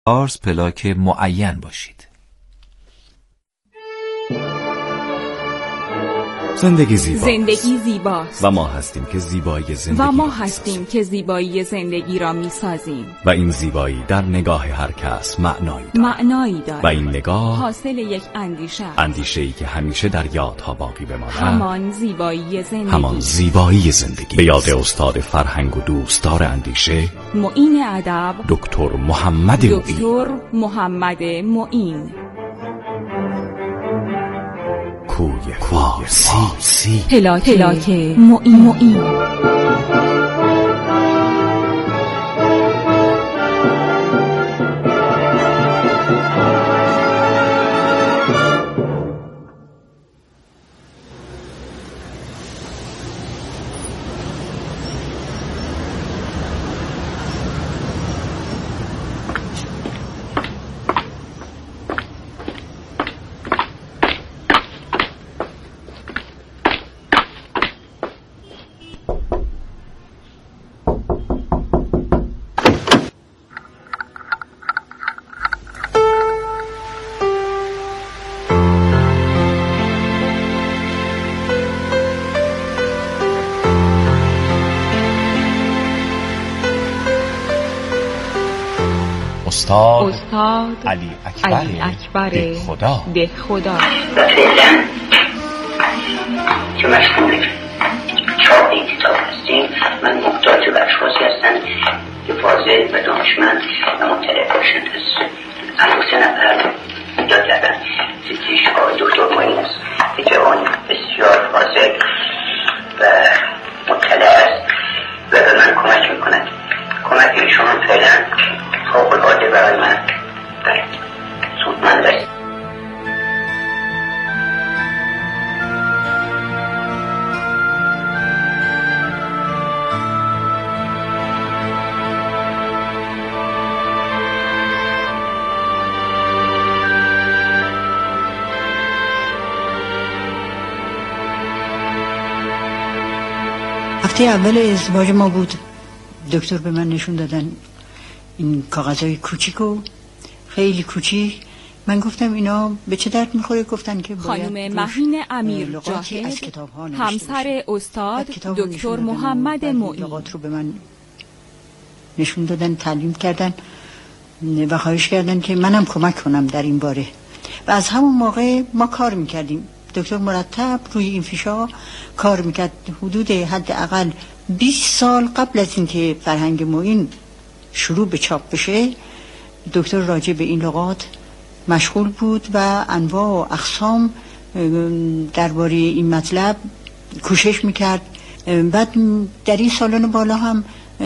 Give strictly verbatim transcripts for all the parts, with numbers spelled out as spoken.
آرز پلاک معین باشید. زندگی زیباست. زندگی زیباست. و ما هستیم که زیبایی زندگی و ما را هستیم که زیبایی زندگی را می‌سازیم. و این زیبایی در نگاه هر کس معنایی دارد. معنایی دارد. و این نگاه حاصل یک اندیشه است. اندیشه‌ای که همیشه در یادها باقی بماند. همان زیبایی زندگی. همان زیبایی زندگی. به یاد استاد فرهنگ و دوستدار اندیشه، معین ادب، دکتر محمد معین. دکتر محمد معین. کوی فارسی. پلاک پلاک معین معین. استاد, استاد علی اکبر, علی اکبر ده خدا ده خدا فعلا که مشغول چاپ این کتاب هستیم، من محتاج به اشخاصی هستم که فاضل و دانشمند و مطلع باشند. از سه نفر یاد کردن یکیش آقای دکتر معین است که جوان بسیار فاضل و مطلع است و به من کمک میکند. کمک ایشان فعلا فوق العاده برای من سودمند است. هفته اول ازدواج ما بود. دکتر به من نشون دادن این کاغذهای کوچیکو، خیلی کوچیک. من گفتم اینا به چه درد میخوره؟ گفتن که باید خانم مهین امیر جاهد، همسر استاد دکتر محمد معین، لغات رو به من نشون دادن، تعلیم کردن و خواهش کردن که منم کمک کنم در این باره. و از همون موقع ما کار میکردیم. دکتر مرتب روی این فیشا کار میکرد. حدود حداقل بیست سال قبل از اینکه فرهنگ معین شروع به چاپ بشه، دکتر راجع به این لغات مشغول بود و انواع و اقسام درباره این مطلب کوشش میکرد. بعد در این سالن بالا هم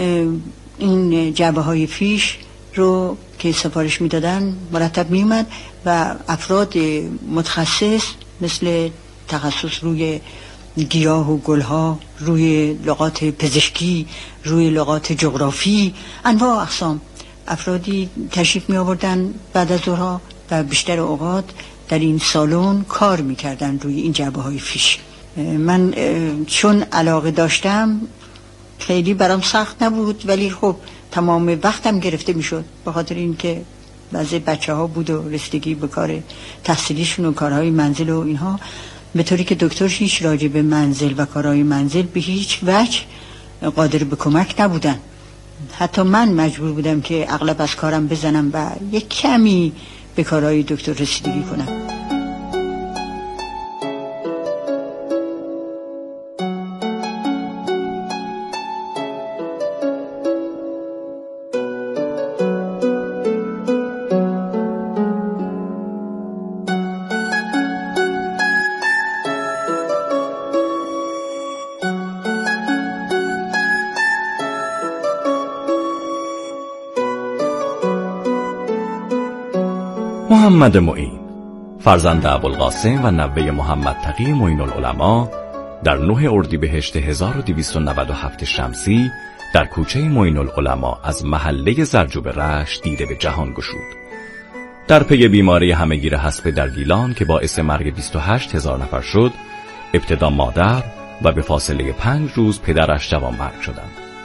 این جعبه های فیش رو که سفارش میدادن مرتب میومد و افراد متخصص مثل تخصص روی گیاه و گلها، روی لغات پزشکی، روی لغات جغرافی، انواع اقسام افرادی تشریف می آوردن بعد از ظهرها و بیشتر اوقات در این سالن کار می کردن روی این جعبه های فیش. من چون علاقه داشتم خیلی برام سخت نبود، ولی خب تمام وقتم گرفته می شد به خاطر اینکه بعضی بچه ها بود و رسیدگی به کار تحصیلیشون و کارهای منزل و اینها، به طوری که دکتر هیچ راجع به منزل و کارهای منزل به هیچ وجه قادر به کمک نبودن. حتی من مجبور بودم که اغلب از کارم بزنم و یک کمی به کارهای دکتر رسیدگی کنم. محمد معین، فرزند ابوالقاسم و نوه محمد تقی معین العلماء، در نه اردیبهشت هزار و دویست و نود و هفت شمسی در کوچه معین العلماء از محله زرجوب رشت دیده به جهان گشود. در پی بیماری همهگیر حصبه در گیلان که باعث مرگ بیست و هشت هزار نفر شد، ابتدا مادر و به فاصله پنج روز پدرش جوانمرگ شدند.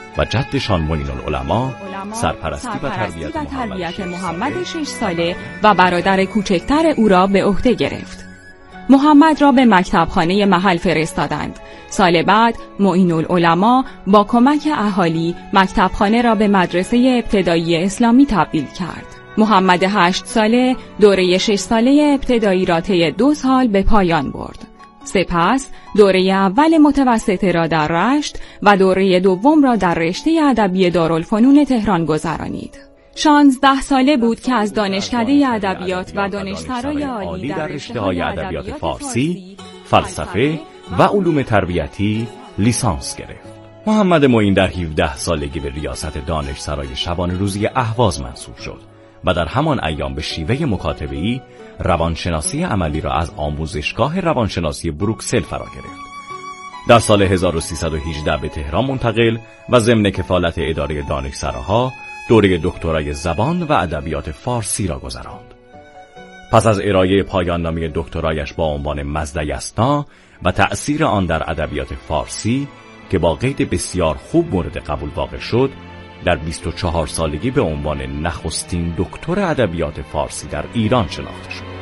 و جدشان معین العلما سرپرستی و سرپرستی تربیت, و تربیت محمد, محمد شش ساله و برادر کوچکتر او را به عهده گرفت. محمد را به مکتبخانه محل فرستادند. سال بعد معین العلما با کمک اهالی مکتبخانه را به مدرسه ابتدایی اسلامی تبدیل کرد. محمد هشت ساله دوره شش ساله ابتدایی را طی دو سال به پایان برد. سپس دوره اول متوسطه را در رشت و دوره دوم را در رشته ادبی دارالفنون تهران گذرانید. شانزده ساله بود که از دانشکده ادبیات و دانشسرای عالی در رشته‌های ادبیات فارسی، فلسفه و علوم تربیتی لیسانس گرفت. محمد معین در هفده سالگی به ریاست دانشسرای شبانه روزی اهواز منصوب شد و در همان ایام به شیوه مکاتبه‌ای روانشناسی عملی را از آموزشگاه روانشناسی بروکسل فرا گرفت. در سال هزار و سیصد و هجده به تهران منتقل و ضمن کفالت اداره دانشسراها دوره دکترای زبان و ادبیات فارسی را گذراند. پس از ارائه پایان نامه دکترایش با عنوان مزدی اسنا و تأثیر آن در ادبیات فارسی که با قید بسیار خوب مورد قبول واقع شد، در بیست و چهار سالگی به عنوان نخستین دکتر ادبیات فارسی در ایران شناخته شد.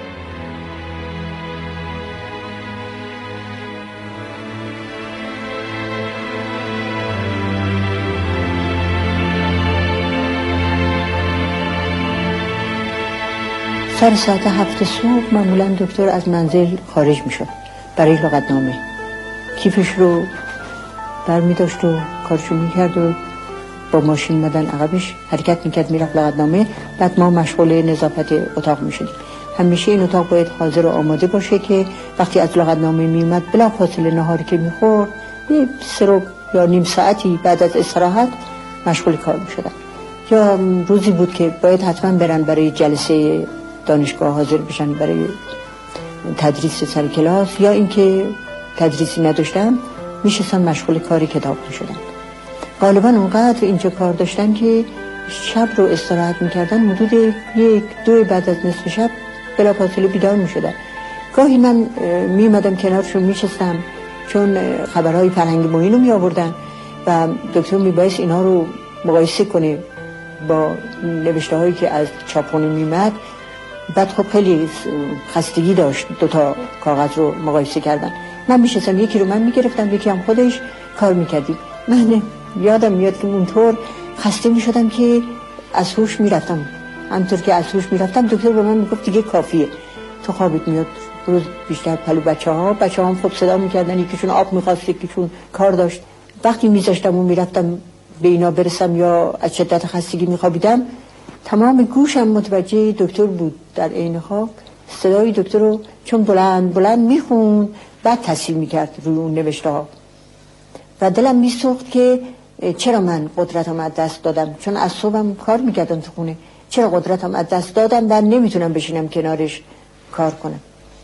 سر ساعت هفت صبح معمولا دکتر از منزل خارج می شد برای لغتنامه. کیفش رو برمی داشت و کارشو می کرد و با ماشین مدن عقبش حرکت می کرد می رفت لغتنامه. بعد ما مشغول نظافت اتاق می شدیم. همیشه این اتاق باید حاضر و آماده باشه که وقتی از لغتنامه می اومد بلا فاصله نهاری که می خورد یه سه یا نیم ساعتی بعد از استراحت مشغول کار می شدن. یا روزی بود که باید حتما برن برای جلسه دانشگاه حاضر بشن برای تدریس سر کلاس، یا اینکه تدریسی نداشتن میشستن مشغول کاری کتاب میشدن. غالبا اونقدر اینجا کار داشتن که شب رو استراحت میکردن، حدود یک دو بعد از نصف شب بلافاصله بیدار میشدن. گاهی من میمدم کنارشون میشستم، چون خبرهای فرهنگ معین رو میآوردن و دکتر میبایست اینا رو مقایسه کنه با نوشته هایی که از چاپخونه میمد. بعد خب خیلی خستگی داشت دوتا کاغذ رو مقایسه کردن. من میشستم یکی رو من میگرفتم یکی هم خودش کار میکردیم. من یادم میاد که اونطور خسته میشدم که از هوش میرفتم. همطور که از هوش میرفتم دکتر به من میگفت دیگه کافیه، تو خوابت میاد. روز بیشتر پلو بچه ها بچه ها هم خب صدا میکردن، یکیشون آب میخواست یکیشون کار داشت. وقتی میذاشتم و میرفتم به اینا برسم یا از شدت خستگی میخوابیدم، تمام گوشم متوجه دکتر بود. در عین حال صدای دکتر رو چون بلند بلند میخوند بعد تصحیح میکرد روی اون نوشته ها و دلم میسوخت که چرا من قدرتم از دست دادم، چون از صبحم کار میکردم تو خونه، چرا قدرتم از دست دادم و نمیتونم بشینم کنارش کار کنم.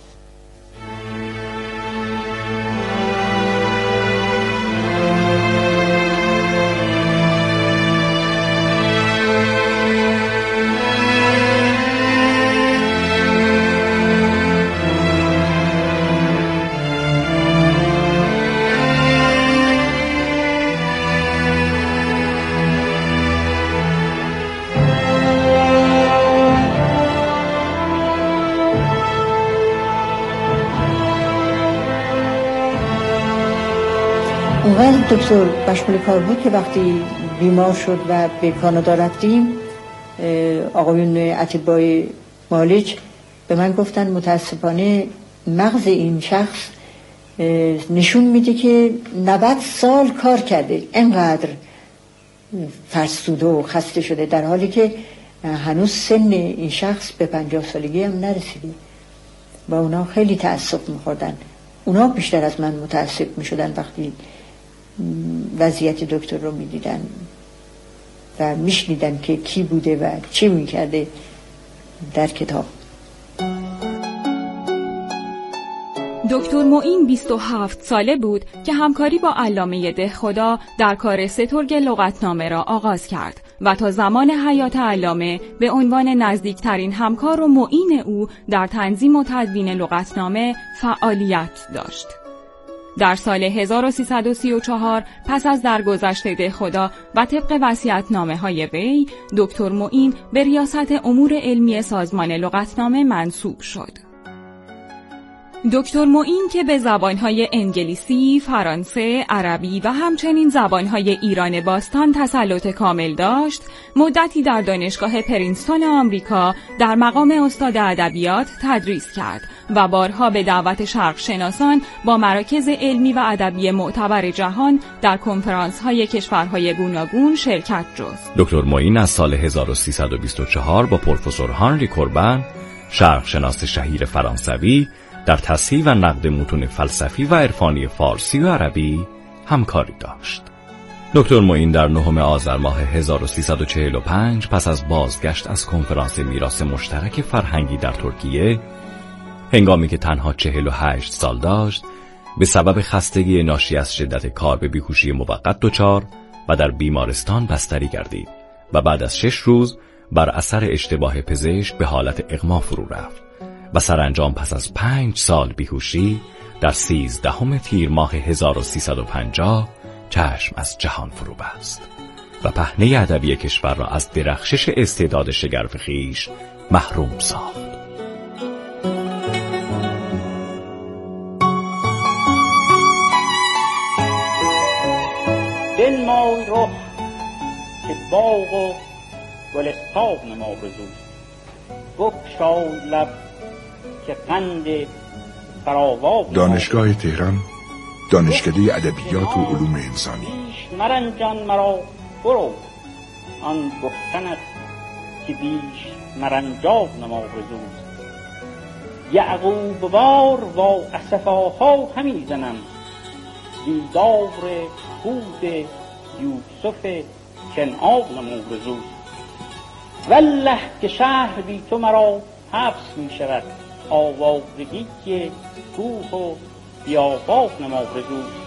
اونقدر دکتر مشغول کار بود که وقتی بیمار شد و به کانادا رفتیم، آقایون اتباع مالج به من گفتن متاسفانه مغز این شخص نشون میده که نود سال کار کرده، انقدر فرسوده و خسته شده، در حالی که هنوز سن این شخص به پنجاه سالگی هم نرسیده. با اونا خیلی تأسف میخوردن. اونا بیشتر از من متأسف میشدن وقتی وضعیت دکتر رو میدیدن و میشنیدن که کی بوده و چی میکرده در کتاب. دکتر معین بیست و هفت ساله بود که همکاری با علامه دهخدا در کار سترگ لغتنامه را آغاز کرد و تا زمان حیات علامه به عنوان نزدیکترین همکار و معین او در تنظیم و تدوین لغتنامه فعالیت داشت. در سال هزار و سیصد و سی و چهار پس از درگذشت دهخدا و طبق وصیت‌نامه‌های وی، دکتر معین به ریاست امور علمی سازمان لغتنامه منصوب شد. دکتر معین که به زبانهای انگلیسی، فرانسه، عربی و همچنین زبانهای ایران باستان تسلط کامل داشت، مدتی در دانشگاه پرینستون آمریکا در مقام استاد ادبیات تدریس کرد و بارها به دعوت شرق شناسان با مراکز علمی و ادبی معتبر جهان در کنفرانس‌های کشورهای گوناگون شرکت جست. دکتر معین از سال هزار و سیصد و بیست و چهار با پروفسور هانری کوربن، شرق شناس شهیر فرانسوی، در تصحیح و نقد متون فلسفی و عرفانی فارسی و عربی همکاری داشت. دکتر معین در نهم آذر ماه هزار و سیصد و چهل و پنج پس از بازگشت از کنفرانس میراث مشترک فرهنگی در ترکیه، هنگامی که تنها چهل و هشت سال داشت، به سبب خستگی ناشی از شدت کار به بیهوشی موقت دچار و در بیمارستان بستری گردید و بعد از شش روز بر اثر اشتباه پزشک به حالت اغما فرو رفت و سرانجام پس از پنج سال بیهوشی در سیزدهم تیر ماه هزار و سیصد و پنجاه چشم از جهان فرو بست و پهنه ادبی کشور را از درخشش استعداد شگرف خویش محروم ساخت. بنمای رخ که باغ و گلستان ما رزوست، بگشای لب که قند فراوان. دانشگاه تهران، دانشکده ادبیات و علوم انسانی. مرنجان مرا برو آن گفتنت که بیش مرنجان ما رزوست. یعقوب وار و اسفاها همی زنم، دیدار خود یوسف کنعان ما رزوست. والله که شهر بی تو مرا حبس می شود، آوازگی که کوه و بیابان ما رزوست.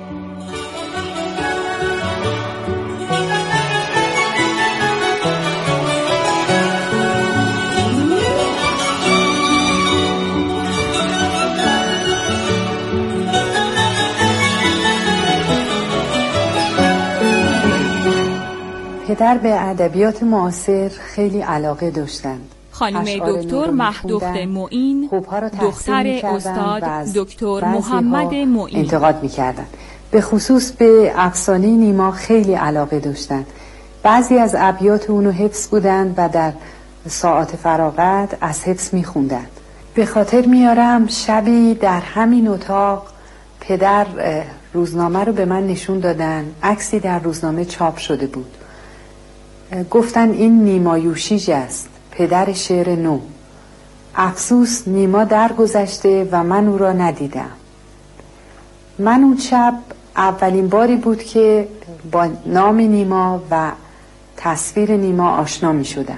پدر به ادبیات معاصر خیلی علاقه داشتند. خانم دکتر مهدخت معین، دختر استاد دکتر محمد معین، انتقاد می‌کردند. به خصوص به افسانه نیما خیلی علاقه داشتند. بعضی از ابیات اونو حفظ بودند و در ساعات فراغت از حفظ می‌خوندند. به خاطر میارم شبی در همین اتاق پدر روزنامه رو به من نشون دادن، عکسی در روزنامه چاپ شده بود. گفتن این نیما یوشیج است، پدر شعر نو. افسوس نیما درگذشته و من او را ندیدم. من اون شب اولین باری بود که با نام نیما و تصویر نیما آشنا می شدم.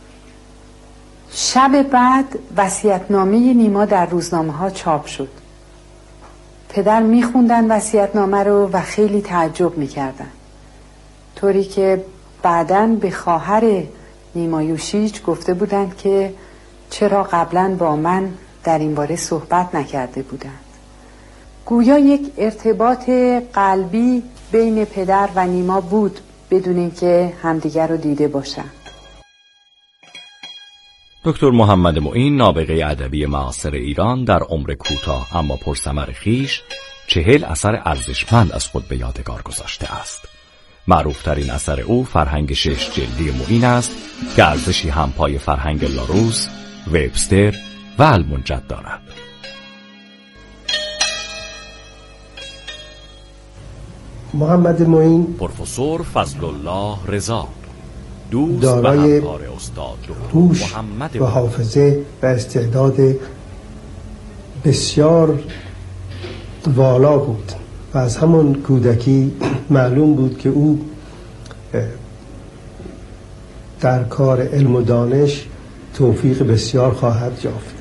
شب بعد وصیت‌نامه نیما در روزنامه ها چاپ شد. پدر می خوندن وصیت‌نامه رو و خیلی تعجب می کردن، طوری که بعداً به خواهر نیما یوشیج گفته بودند که چرا قبلاً با من در این باره صحبت نکرده بودند. گویا یک ارتباط قلبی بین پدر و نیما بود بدون اینکه همدیگر رو دیده باشند. دکتر محمد معین، نابغه ادبی معاصر ایران، در عمر کوتاه اما پرثمر خویش چهل اثر ارزشمند از خود به یادگار گذاشته است. معروفترین اثر او فرهنگ شش جلدی معین است که ارزشی همپای فرهنگ لاروس، وبستر و المنجد دارد. محمد معین پروفسور فضل الله رضا، دوست دارای و استاد هوش و حافظه و استعداد بسیار والا بود و از همون کودکی معلوم بود که او در کار علم و دانش توفیق بسیار خواهد یافت.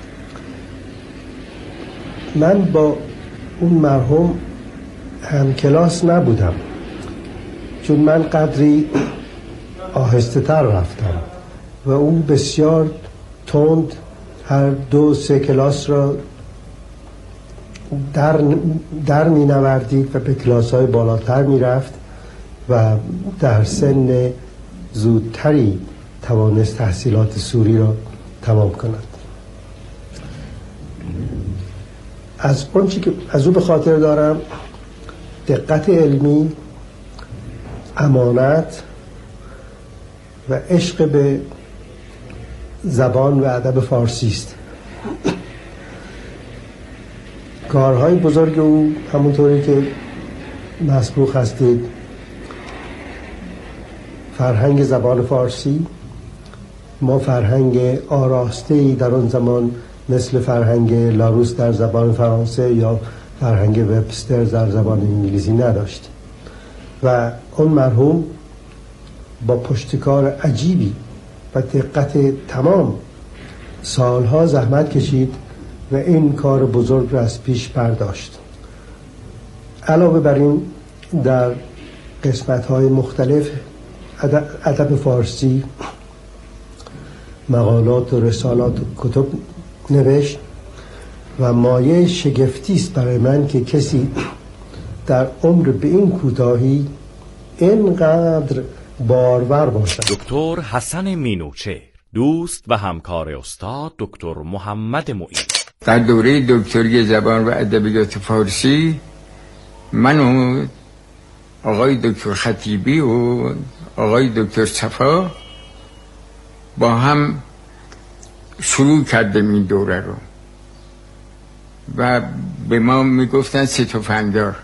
من با اون مرحوم هم کلاس نبودم، چون من قدری آهسته تر رفتم و او بسیار تند هر دو سه کلاس را در, در می نوردید و به کلاس های بالاتر می رفت و در سن زودتری توانست تحصیلات سوری را تمام کند. از اون چی که از او به خاطر دارم دقت علمی، امانت و عشق به زبان و ادب فارسی است. کارهای بزرگ او همونطوری که مسبوق هستید فرهنگ زبان فارسی، ما فرهنگ آراسته‌ای در اون زمان مثل فرهنگ لاروس در زبان فرانسه یا فرهنگ وبستر در زبان انگلیسی نداشت و اون مرحوم با پشتکار عجیبی و دقت تمام سالها زحمت کشید و این کار بزرگ را از پیش برداشت. علاوه بر این در قسمت‌های مختلف ادب فارسی مقالات و رسالات و کتب نوشت و مایه شگفتی است برای من که کسی در عمر به این کوتاهی اینقدر بارور باشد. دکتر حسن مینوچهر، دوست و همکار استاد دکتر محمد معین. در دوره دکتری زبان و ادبیات فارسی من و آقای دکتر خطیبی و آقای دکتر صفا با هم شروع کردیم این دوره رو و به ما میگفتن سه تفنگدار.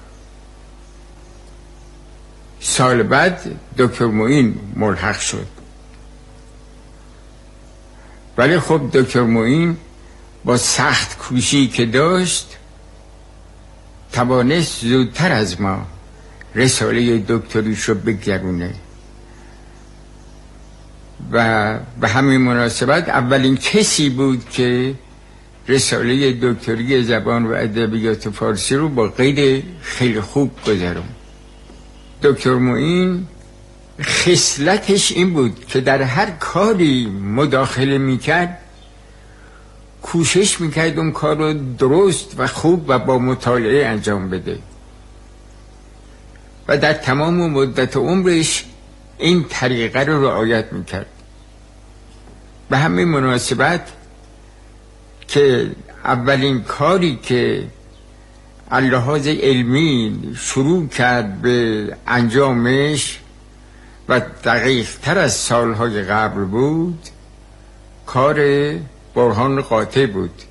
سال بعد دکتر معین ملحق شد، ولی خب دکتر معین با سخت کوشی که داشت توانست زودتر از ما رساله دکتریش رو بگذرونه و به همین مناسبت اولین کسی بود که رساله دکتری زبان و ادبیات فارسی رو با قید خیلی خوب گذرون. دکتر معین خصلتش این بود که در هر کاری مداخله میکرد کوشش میکرد اون کار رو درست و خوب و با مطالعه انجام بده و در تمام مدت عمرش این طریقه رو رعایت میکرد. به همین مناسبت که اولین کاری که اللحاظ علمی شروع کرد به انجامش و دقیق تر از سالهای قبل بود کار برهان قاطع بود.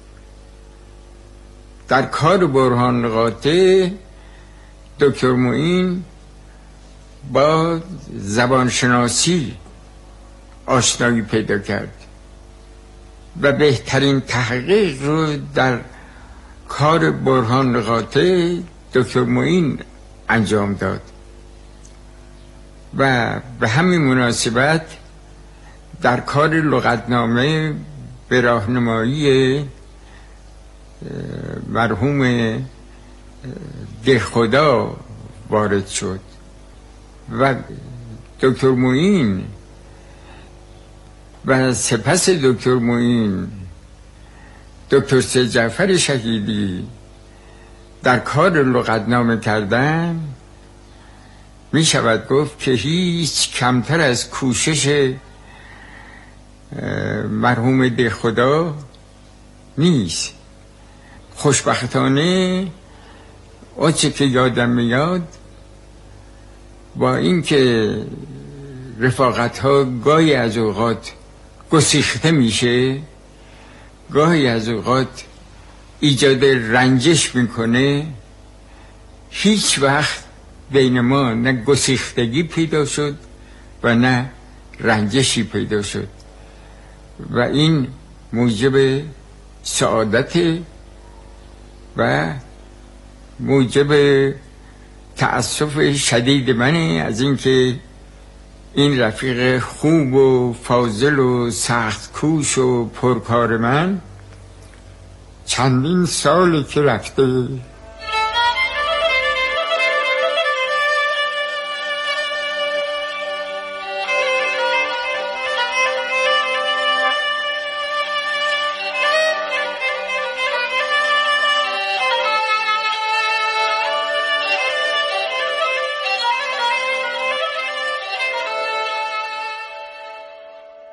در کار برهان قاطع دکتر معین با زبانشناسی آشنایی پیدا کرد و بهترین تحقیق رو در کار برهان قاطع دکتر معین انجام داد و به همین مناسبت در کار لغتنامه به راهنمایی مرحوم دهخدا وارد شد و دکتر معین و سپس دکتر معین دکتر سید جعفر شهیدی در کار لغتنامه کردن می شود گفت که هیچ کمتر از کوشش مرحوم دهخدا نیست. خوشبختانه آنچه که یادم میاد با اینکه رفاقت ها گاهی از اوقات گسیخته میشه، گاهی از اوقات ایجاد رنجش میکنه، هیچ وقت بین ما نه گسیختگی پیدا شد و نه رنجشی پیدا شد و این موجب سعادت و موجب تأسف شدید منه از اینکه این رفیق خوب و فاضل و سخت کوش و پرکار من چندین سالی که رفته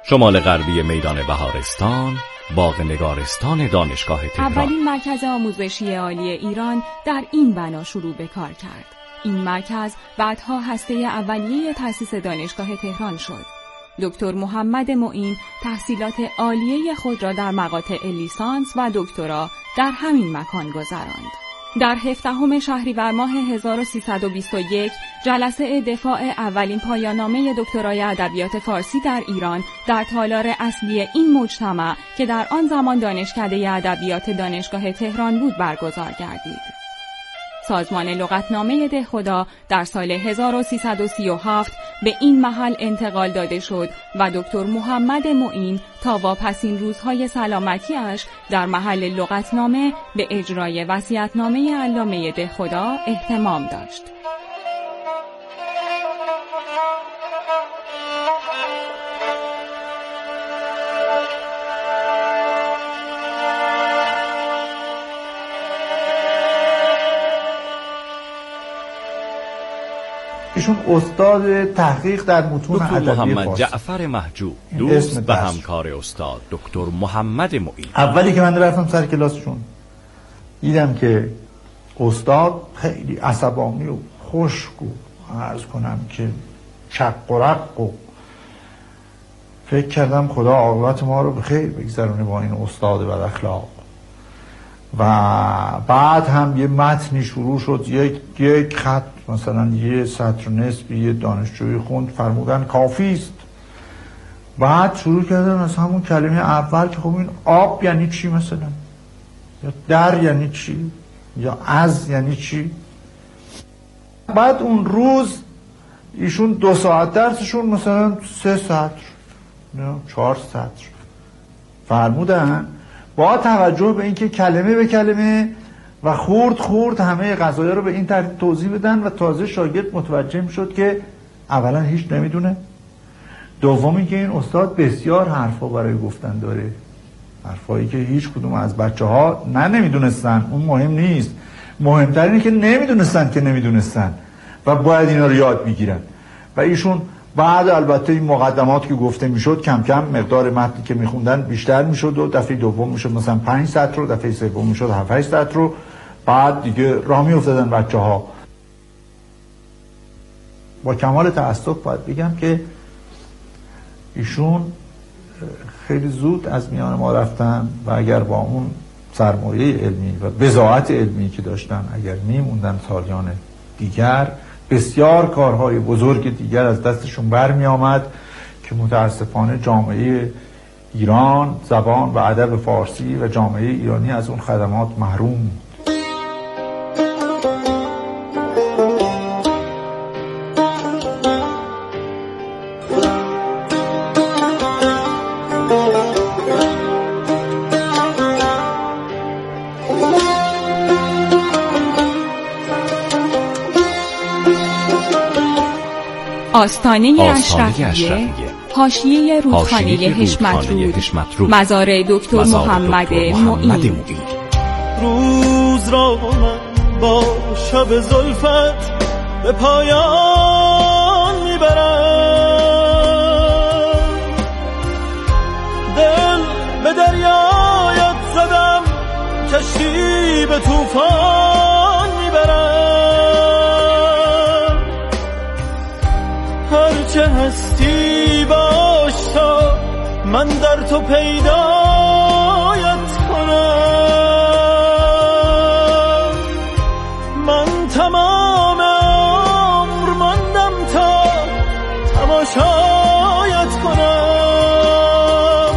شمال غربی میدان بهارستان، باغ نگارستان دانشگاه تهران. اولین مرکز آموزشی عالی ایران در این بنا شروع به کار کرد. این مرکز بعدها هسته اولیه تأسیس دانشگاه تهران شد. دکتر محمد معین تحصیلات عالیه خود را در مقاطع لیسانس و دکترا در همین مکان گذراند. در هفدهم شهریور ماه هزار و سیصد و بیست و یک جلسه دفاع اولین پایان‌نامه دکترای ادبیات فارسی در ایران در تالار اصلی این مجتمع که در آن زمان دانشکده ادبیات دانشگاه تهران بود برگزار گردید. سازمان لغتنامه دهخدا در سال هزار و سیصد و سی و هفت به این محل انتقال داده شد و دکتر محمد معین تا واپسین روزهای سلامتی‌اش در محل لغتنامه به اجرای وصیت‌نامه علامه دهخدا اهتمام داشت. ایشون استاد تحقیق در متون ادبی دکتر محمد فارسی. جعفر محجوب، دوست و همکار استاد دکتر محمد معین. اولی که من رفتم سر کلاسشون دیدم که استاد خیلی عصبانی و خشک و عرض کنم که چق و رق و فکر کردم خدا عاقبت ما رو به خیر بگذرونه با این استاد بد اخلاق. و بعد هم یه متنی شروع شد، یک یک خط مثلا یه سطر نصفی یه دانشجوی خوند، فرمودن کافی است. بعد شروع کردن از همون کلمه اول که خب این آب یعنی چی مثلا، یا در یعنی چی، یا از یعنی چی. بعد اون روز ایشون دو ساعت درسشون مثلا سه سطر یا چهار سطر فرمودن، با توجه به اینکه کلمه به کلمه و خورد خورد همه قضایا رو به این ترتیب توضیح بدن و تازه شاگرد متوجه میشد که اولا هیچ نمیدونه، دومی که این استاد بسیار حرفا برای گفتن داره، حرفایی که هیچ کدوم از بچه ها نه نمیدونستن، اون مهم نیست، مهمتر اینه که نمیدونستن که نمیدونستن و باید اینا رو یاد بگیرن. و ایشون بعد البته این مقدمات که گفته میشد کم کم مقدار متنی که میخوندن بیشتر میشد و دفعه دوم میشد مثلا پنج سطر رو، دفعه سوم میشد هفت هشت سطر رو، بعد دیگه راه میافتادن بچه ها. با کمال تأسف باید بگم که ایشون خیلی زود از میان ما رفتن و اگر با اون سرمایه علمی و بضاعت علمی که داشتن اگر میموندن سالیان دیگر، بسیار کارهای بزرگ دیگر از دستشون برمی آمد که متاسفانه جامعه ایران، زبان و ادب فارسی و جامعه ایرانی از اون خدمات محروم بود. آستانه اشرفیه، حاشیه رودخانه حشمترود، مزار دکتر محمد معین. روز را من با شب زلفت به پایان میبرم، دل به دریایت زدم، کشتی به طوفان میبرم، هرچه هستی باش تا من در تو پیدایت کنم، من تمام عمر ماندم تا تماشایت کنم،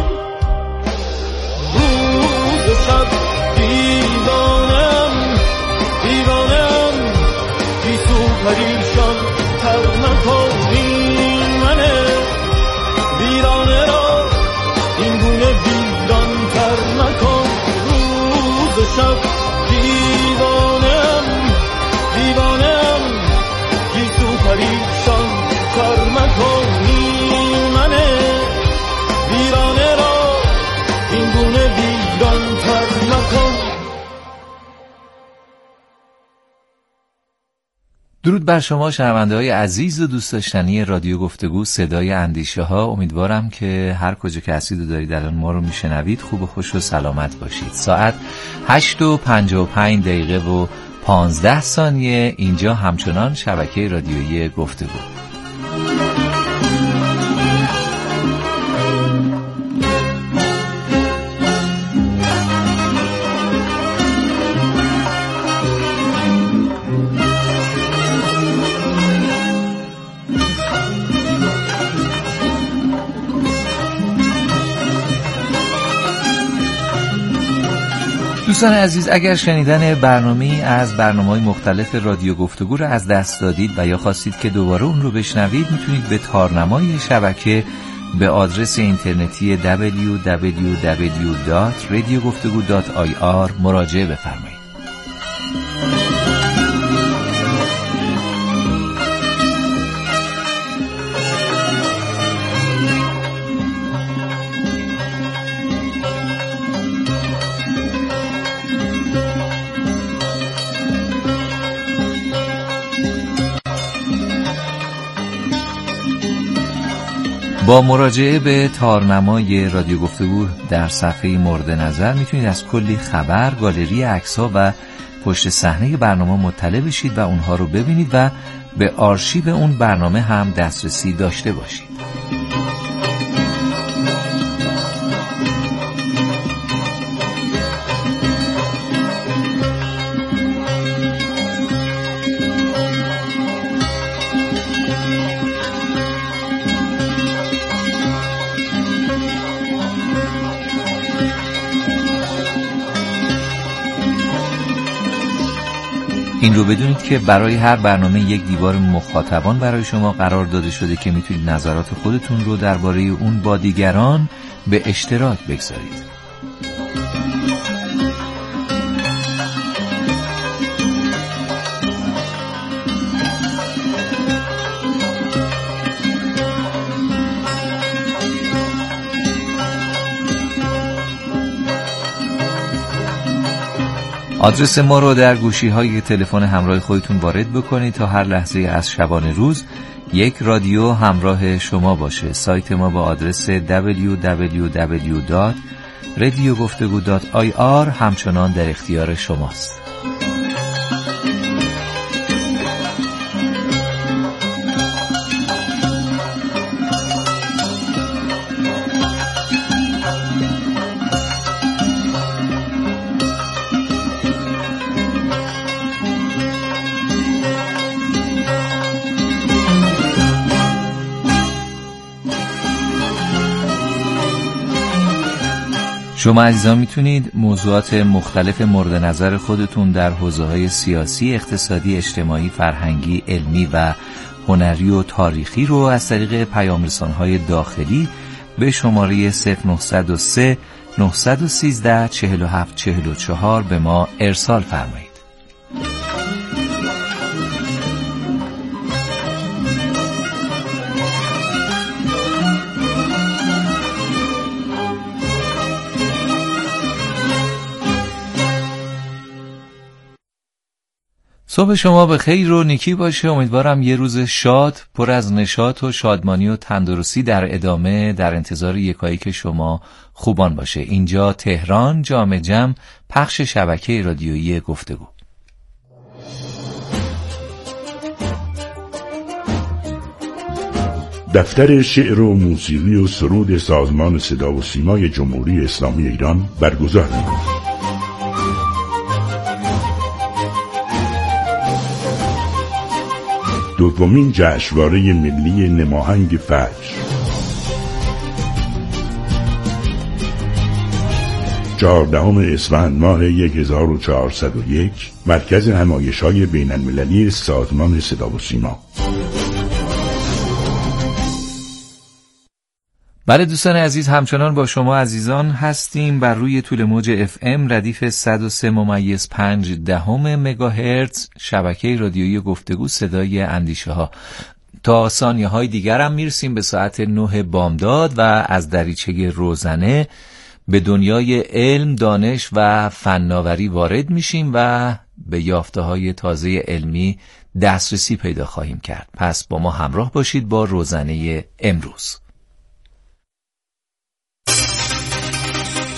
روز و شب دیوانم دیوانم بی سو پریشان تر نکنی منه ویرانه را این گونه ویران تر نکن، روز و شب دیوانم دیوانم بی سو پریشان تر نکنی منه ویرانه را این گونه ویران تر نکن. درود بر شما شنونده‌های عزیز و دوست داشتنی رادیو گفتگو صدای اندیشه ها. امیدوارم که هر کجا که هستید و دارید الان ما رو میشنوید خوب و خوش و سلامت باشید. ساعت هشت و پنجاه و پنج دقیقه و پانزده ثانیه اینجا همچنان شبکه رادیویی گفتگو. دوستان عزیز، اگر شنیدن برنامه‌ای از برنامه‌های مختلف رادیو گفتگو رو از دست دادید و یا خواستید که دوباره اون رو بشنوید، میتونید به تارنمای شبکه به آدرس اینترنتی دبلیو دبلیو دبلیو دات رادیو گفتگو دات آی آر مراجعه بفرمایید. با مراجعه به تارنمای رادیو گفتگو در صفحه مورد نظر میتونید از کلی خبر، گالری عکس‌ها و پشت صحنه برنامه مطلع بشید و اونها رو ببینید و به آرشیو اون برنامه هم دسترسی داشته باشید. این رو بدونید که برای هر برنامه یک دیوار مخاطبان برای شما قرار داده شده که میتونید نظرات خودتون رو درباره اون با دیگران به اشتراک بگذارید. آدرس ما رو در گوشی‌های تلفن همراه خودتون وارد بکنید تا هر لحظه از شبانه روز یک رادیو همراه شما باشه. سایت ما با آدرس دبلیو دبلیو دبلیو دات رادیو گفتگو دات آی آر همچنان در اختیار شماست. شما عزیزان میتونید موضوعات مختلف مورد نظر خودتون در حوزه‌های سیاسی، اقتصادی، اجتماعی، فرهنگی، علمی و هنری و تاریخی رو از طریق پیام‌رسان‌های داخلی به شماره صفر نه صفر سه نه یک سه چهار هفت چهار چهار به ما ارسال فرمایید. صبح شما به خیر و نیکی باشه. امیدوارم یه روز شاد، پر از نشاط و شادمانی و تندرستی در ادامه در انتظار یکایی که شما خوبان باشه. اینجا تهران، جام جم، پخش شبکه رادیویی گفتگو. دفتر شعر و موسیقی و سرود سازمان صدا و سیمای جمهوری اسلامی ایران برگزار می‌کند. دومین جشنواره ملی نماهنگ فجر، چهاردهم اسفند ماه هزار و چهارصد و یک، مرکز نمایش‌های بین‌المللی سازمان صدا و سیما. بله دوستان عزیز، همچنان با شما عزیزان هستیم بر روی طول موج اف ام ردیف صد و سه ممیز پنج دهم مگاهرتز شبکه رادیویی گفتگو صدای اندیشه ها. تا ثانیه های دیگر هم میرسیم به ساعت نه بامداد و از دریچه روزنه به دنیای علم، دانش و فناوری وارد میشیم و به یافته های تازه علمی دسترسی پیدا خواهیم کرد. پس با ما همراه باشید با روزنه امروز.